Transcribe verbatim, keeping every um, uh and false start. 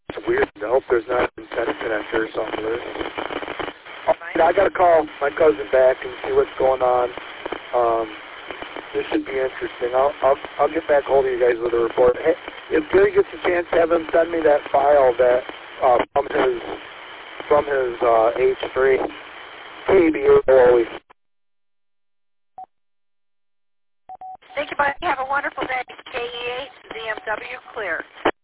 It's weird. I hope there's not an antenna connector or something. Right, I got to call my cousin back and see what's going on. Um, this should be interesting. I'll, I'll I'll get back hold of you guys with a report. Hey, if Gary gets a chance, have him send me that file that uh, from his from his uh, H three K B A always. Thank you, buddy. Have a wonderful day. K E H Z M W clear.